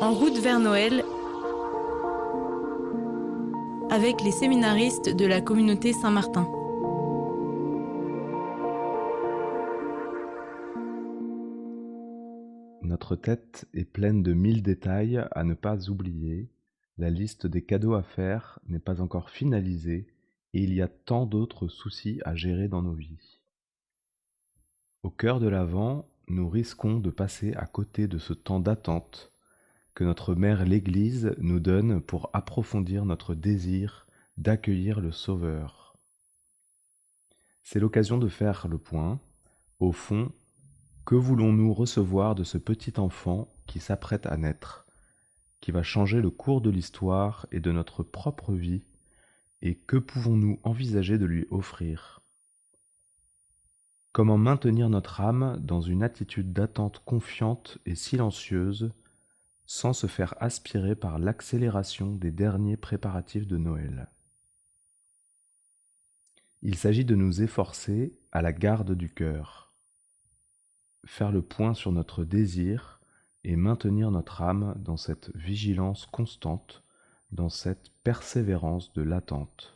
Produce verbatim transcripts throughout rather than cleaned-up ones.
En route vers Noël, avec les séminaristes de la communauté Saint-Martin. Notre tête est pleine de mille détails à ne pas oublier, la liste des cadeaux à faire n'est pas encore finalisée et il y a tant d'autres soucis à gérer dans nos vies. Au cœur de l'Avent, nous risquons de passer à côté de ce temps d'attente que notre Mère l'Église nous donne pour approfondir notre désir d'accueillir le Sauveur. C'est l'occasion de faire le point. Au fond, que voulons-nous recevoir de ce petit enfant qui s'apprête à naître, qui va changer le cours de l'histoire et de notre propre vie, et que pouvons-nous envisager de lui offrir? Comment maintenir notre âme dans une attitude d'attente confiante et silencieuse, sans se faire aspirer par l'accélération des derniers préparatifs de Noël? Il s'agit de nous efforcer à la garde du cœur, faire le point sur notre désir et maintenir notre âme dans cette vigilance constante, dans cette persévérance de l'attente.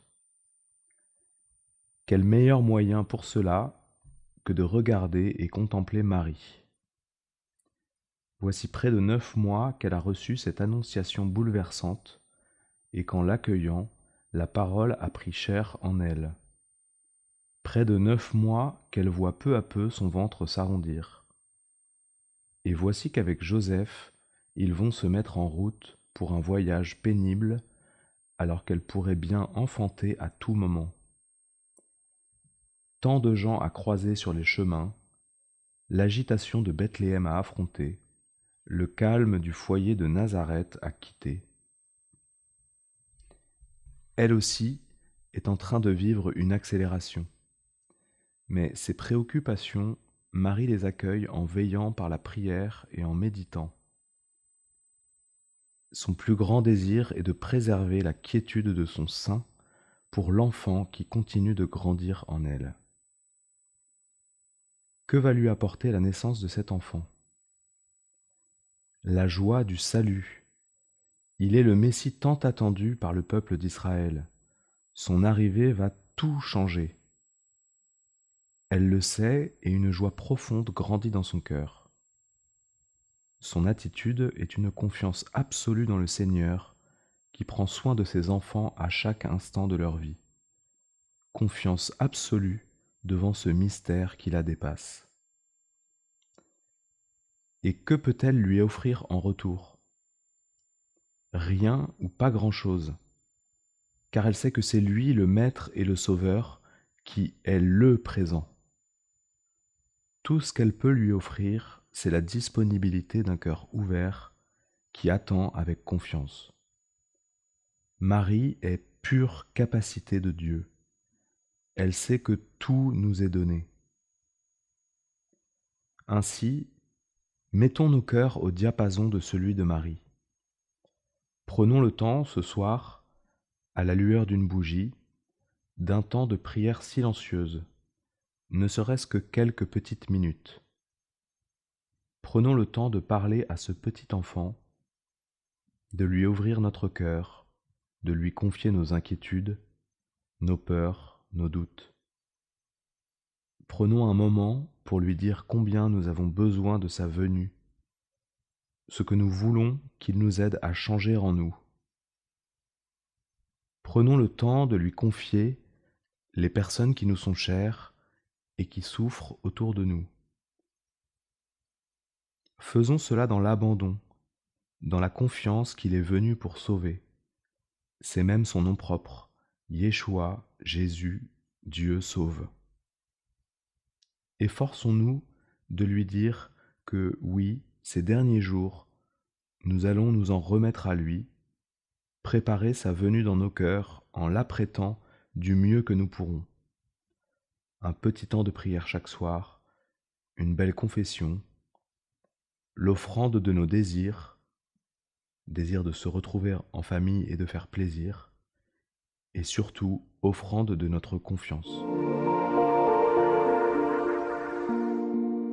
Quel meilleur moyen pour cela que de regarder et contempler Marie. Voici près de neuf mois qu'elle a reçu cette annonciation bouleversante, et qu'en l'accueillant, la parole a pris chair en elle. Près de neuf mois qu'elle voit peu à peu son ventre s'arrondir. Et voici qu'avec Joseph, ils vont se mettre en route pour un voyage pénible, alors qu'elle pourrait bien enfanter à tout moment. Tant de gens à croiser sur les chemins, l'agitation de Bethléem à affronter, le calme du foyer de Nazareth à quitter. Elle aussi est en train de vivre une accélération. Mais ses préoccupations, Marie les accueille en veillant par la prière et en méditant. Son plus grand désir est de préserver la quiétude de son sein pour l'enfant qui continue de grandir en elle. Que va lui apporter la naissance de cet enfant? La joie du salut. Il est le Messie tant attendu par le peuple d'Israël. Son arrivée va tout changer. Elle le sait et une joie profonde grandit dans son cœur. Son attitude est une confiance absolue dans le Seigneur qui prend soin de ses enfants à chaque instant de leur vie. Confiance absolue devant ce mystère qui la dépasse. Et que peut-elle lui offrir en retour? Rien ou pas grand-chose, car elle sait que c'est lui le Maître et le Sauveur qui est le présent. Tout ce qu'elle peut lui offrir, c'est la disponibilité d'un cœur ouvert qui attend avec confiance. Marie est pure capacité de Dieu. Elle sait que tout nous est donné. Ainsi, mettons nos cœurs au diapason de celui de Marie. Prenons le temps, ce soir, à la lueur d'une bougie, d'un temps de prière silencieuse, ne serait-ce que quelques petites minutes. Prenons le temps de parler à ce petit enfant, de lui ouvrir notre cœur, de lui confier nos inquiétudes, nos peurs, nos doutes. Prenons un moment pour lui dire combien nous avons besoin de sa venue, ce que nous voulons qu'il nous aide à changer en nous. Prenons le temps de lui confier les personnes qui nous sont chères et qui souffrent autour de nous. Faisons cela dans l'abandon, dans la confiance qu'il est venu pour sauver. C'est même son nom propre, Yeshua, Jésus, Dieu sauve. Efforçons-nous de lui dire que oui, ces derniers jours, nous allons nous en remettre à lui, préparer sa venue dans nos cœurs en l'apprêtant du mieux que nous pourrons. Un petit temps de prière chaque soir, une belle confession, l'offrande de nos désirs, désir de se retrouver en famille et de faire plaisir, et surtout offrande de notre confiance.